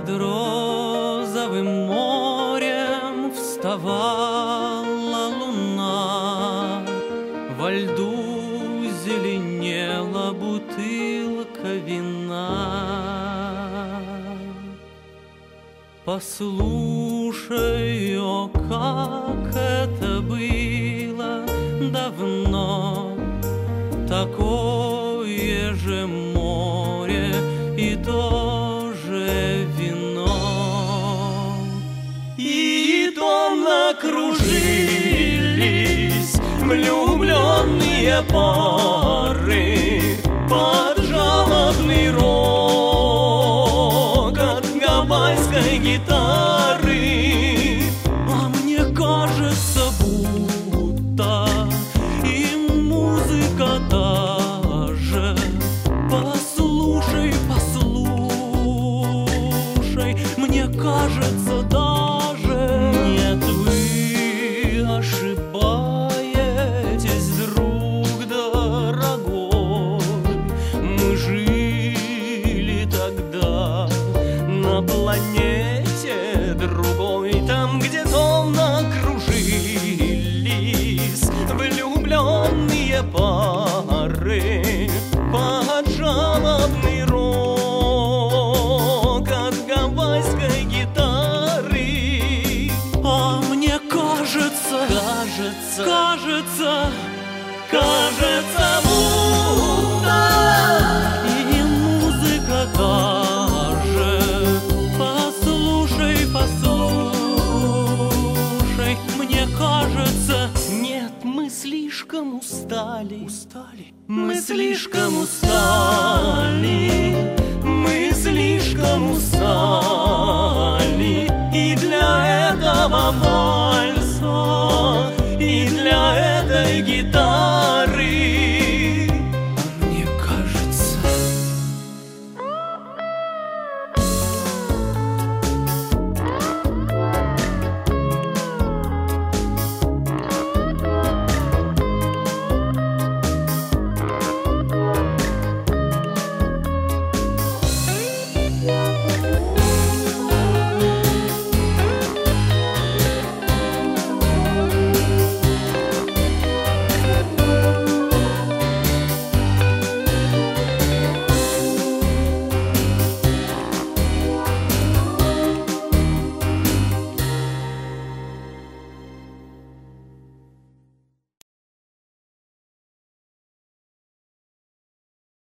Над розовым морем вставала луна, во льду зеленела бутылка вина. Послушай, о, как это было давно, такое же море и тоже вино. И томно кружились влюбленные пары под жалобный рокот гавайской гитары. А мне кажется, будто и музыка та же. Послушай, послушай, мне кажется, даже нет, вы ошибаетесь, друг дорогой. Мы жили тогда на планете другой, там, где томно кружились влюбленные пары под жалобный рокот гавайской гитары. А мне кажется, будто и музыка та же. Послушай, послушай, мне кажется, нет, мы слишком устали. Мы слишком устали. Мы слишком устали.